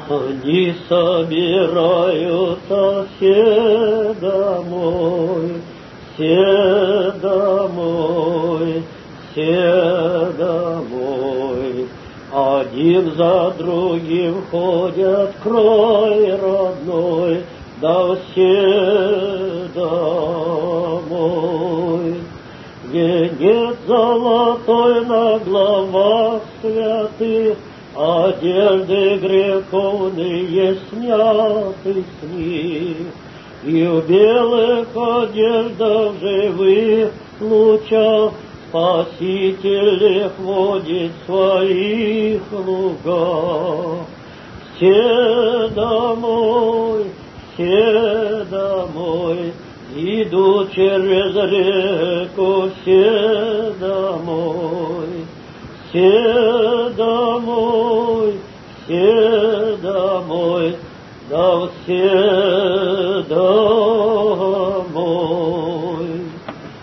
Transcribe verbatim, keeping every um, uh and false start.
Они собираются все домой, все домой, все домой. Один за другим ходят край родной, да все домой. Венец золотой на головах святых, одежды греховные сняты с них, и в белых одеждах живых лучах Спаситель их водит в своих лугах. Все домой, все домой, идут через реку, все домой. Все домой, все домой, да все домой.